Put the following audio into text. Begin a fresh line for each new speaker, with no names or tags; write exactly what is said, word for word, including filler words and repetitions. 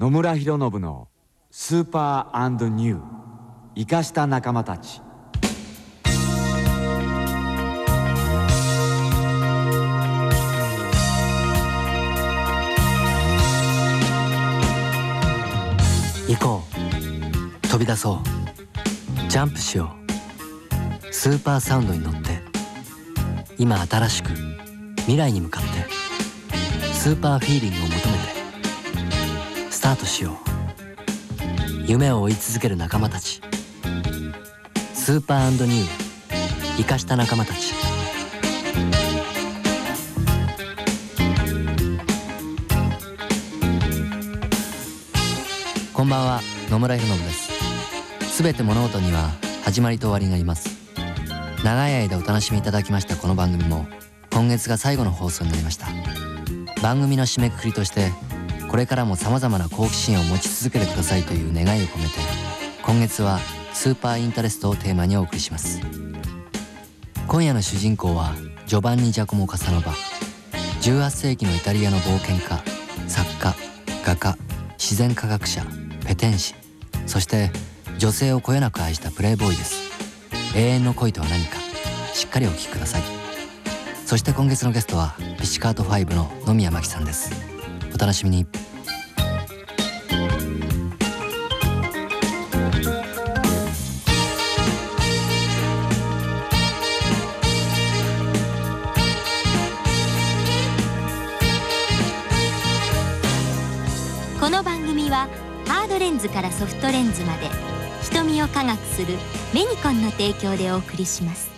野村弘信のスーパー&ニュー生かした仲間たち。
行こう、飛び出そう、ジャンプしよう。スーパーサウンドに乗って今新しく未来に向かってスーパーフィーリングを求めてスタートしよう。夢を追い続ける仲間たち、スーパー&ニュー生かした仲間たち。こんばんは、野村弘信です。すべて物事には始まりと終わりがあります。長い間お楽しみいただきましたこの番組も今月が最後の放送になりました。番組の締めくくりとしてこれからも様々な好奇心を持ち続けてくださいという願いを込めて、今月はスーパーインタレストをテーマにお送りします。今夜の主人公はジョバンニ・ジャコモ・カサノバ。じゅうはっせいきのイタリアの冒険家、作家、画家、自然科学者、ペテン師、そして女性をこよなく愛したプレイボーイです。永遠の恋とは何か、しっかりお聞きください。そして今月のゲストはピチカートファイブの野宮真紀さんです。お楽しみに。
この番組はハードレンズからソフトレンズまで瞳を科学するメニコンの提供でお送りします。